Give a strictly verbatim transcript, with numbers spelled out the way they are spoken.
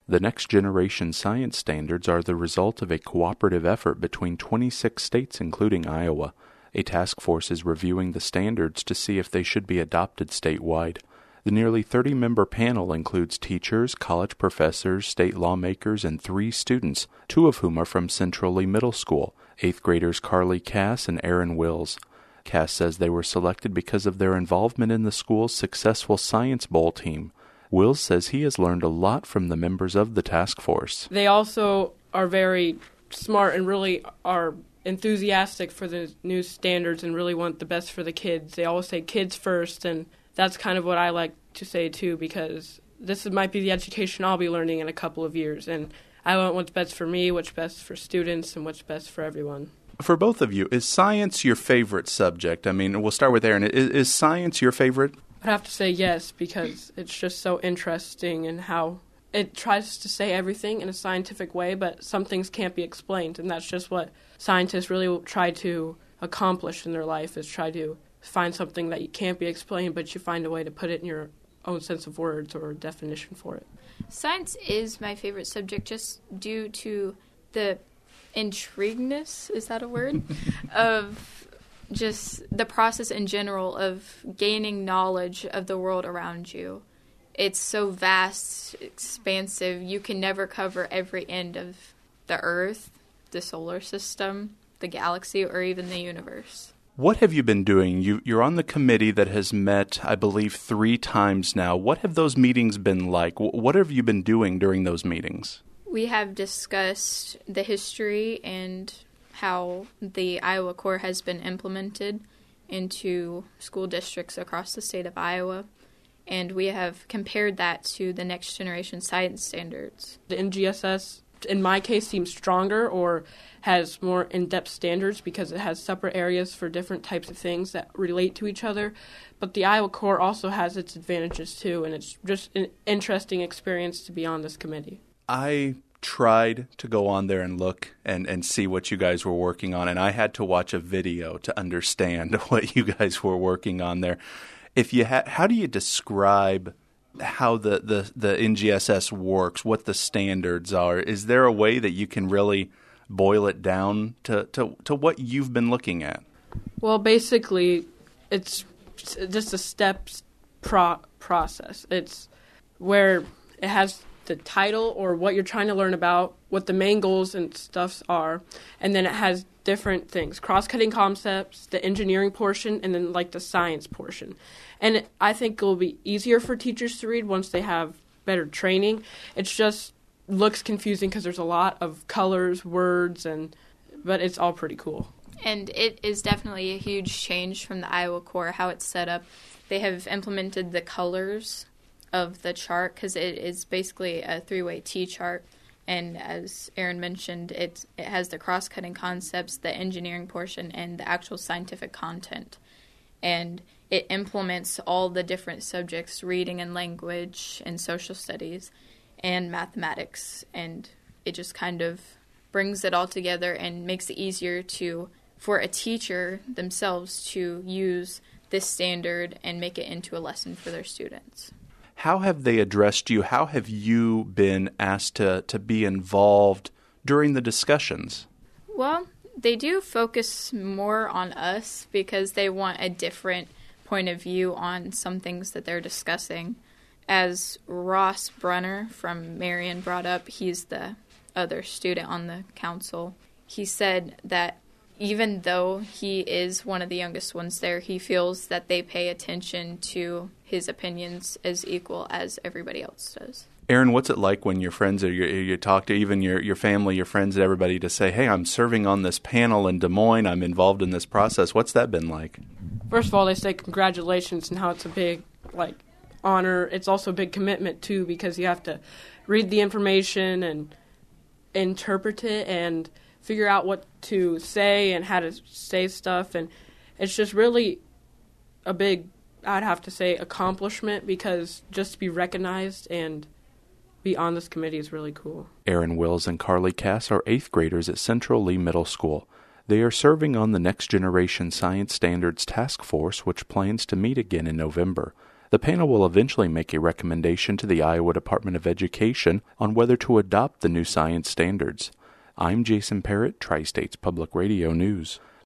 The Next Generation Science Standards are the result of a cooperative effort between twenty-six states, including Iowa. A task force is reviewing the standards to see if they should be adopted statewide. The nearly thirty-member panel includes teachers, college professors, state lawmakers, and three students, two of whom are from Central Lee Middle School, eighth graders Carly Cass and Aaron Wills. Cass says they were selected because of their involvement in the school's successful Science Bowl team. Wills says he has learned a lot from the members of the task force. They also are very smart and really are enthusiastic for the new standards and really want the best for the kids. They always say kids first, and that's kind of what I like to say too, because this might be the education I'll be learning in a couple of years, and I want what's best for me, what's best for students, and what's best for everyone. For both of you, is science your favorite subject? I mean, we'll start with Aaron. Is, is science your favorite? I'd have to say yes, because it's just so interesting in how it tries to say everything in a scientific way, but some things can't be explained, and that's just what scientists really try to accomplish in their life, is try to find something that you can't be explained, but you find a way to put it in your own sense of words or definition for it. Science is my favorite subject just due to the intrigueness, is that a word, of just the process in general of gaining knowledge of the world around you. It's so vast, expansive, you can never cover every end of the Earth, the solar system, the galaxy, or even the universe. What have you been doing? You, you're on the committee that has met, I believe, three times now. What have those meetings been like? What have you been doing during those meetings? We have discussed the history and how the Iowa Core has been implemented into school districts across the state of Iowa, and we have compared that to the Next Generation Science Standards. The N G S S, in my case, seems stronger or has more in-depth standards because it has separate areas for different types of things that relate to each other. But the Iowa Core also has its advantages too, and it's just an interesting experience to be on this committee. I tried to go on there and look and, and see what you guys were working on, and I had to watch a video to understand what you guys were working on there. If you ha- how do you describe how the, the, the N G S S works, what the standards are? Is there a way that you can really boil it down to, to, to what you've been looking at? Well, basically, it's just a steps pro- process. It's where it has the title or what you're trying to learn about, what the main goals and stuff are, and then it has different things, cross-cutting concepts, the engineering portion, and then like the science portion. And it, I think it will be easier for teachers to read once they have better training. It's just looks confusing because there's a lot of colors, words, and but it's all pretty cool. And it is definitely a huge change from the Iowa Core, how it's set up. They have implemented the colors of the chart because it is basically a three-way T-chart. And as Aaron mentioned, it, it has the cross-cutting concepts, the engineering portion, and the actual scientific content. And it implements all the different subjects, reading and language and social studies and mathematics. And it just kind of brings it all together and makes it easier to for a teacher themselves to use this standard and make it into a lesson for their students. How have they addressed you? How have you been asked to, to be involved during the discussions? Well, they do focus more on us because they want a different point of view on some things that they're discussing. As Ross Brunner from Marion brought up, he's the other student on the council. He said that even though he is one of the youngest ones there, he feels that they pay attention to his opinions as equal as everybody else does. Aaron, what's it like when your friends or you, you talk to even your, your family, your friends, everybody to say, hey, I'm serving on this panel in Des Moines, I'm involved in this process. What's that been like? First of all, they say congratulations and how it's a big, like, honor. It's also a big commitment, too, because you have to read the information and interpret it and figure out what to say and how to say stuff. And it's just really a big, I'd have to say, accomplishment because just to be recognized and be on this committee is really cool. Aaron Wills and Carly Cass are eighth graders at Central Lee Middle School. They are serving on the Next Generation Science Standards Task Force, which plans to meet again in November. The panel will eventually make a recommendation to the Iowa Department of Education on whether to adopt the new science standards. I'm Jason Parrott, Tri-States Public Radio News.